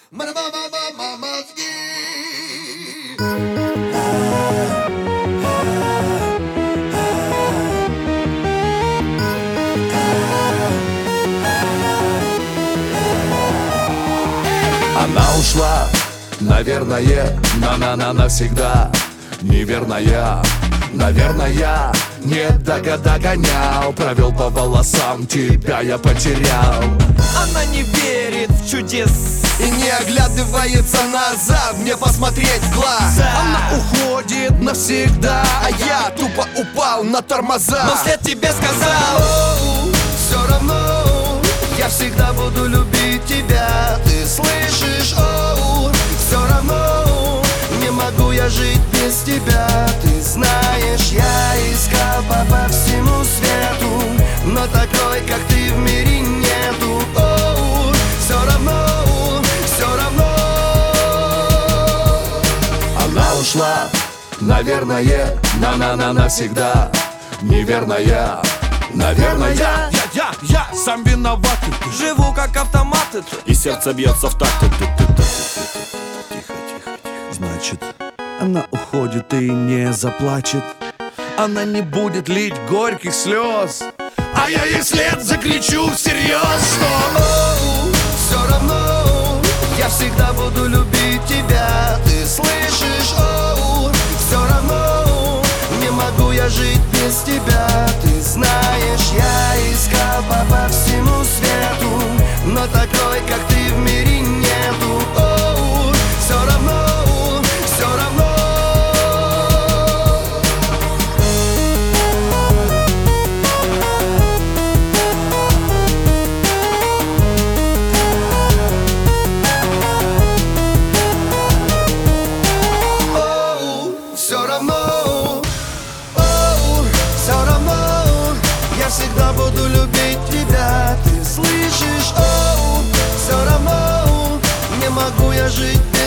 Мозги. Она ушла, наверное, навсегда. Неверная, наверное, не догонял. Провел по волосам, тебя я потерял. Она не верит в чудес И не оглядывается назад, мне посмотреть в глаза. Она уходит навсегда, а я тупо упал на тормоза. Но вслед тебе сказал: Все равно я всегда буду любить тебя. Ты слышишь, оу, все равно не могу я жить без тебя. Ты знаешь, я искал по всему свету, но такой, как ты, в мире нету. Оу, все равно, все равно. Она ушла, наверное, навсегда. Неверная, наверное, я сам виноват. живу как автомат. И сердце бьется в такт. Тихо. Значит, она уходит и не заплачет. Она не будет лить горьких слез, а я ей вслед закричу всерьез, что Все равно я всегда буду любить тебя. Ты слышишь, оу, все равно не могу я жить без тебя. Ты знаешь, я искал по всему свету, но такой, как ты, в мире нету. Оу, все равно, все равно. Все равно, все равно я всегда буду любить тебя. Ты слышишь, все равно не могу я жить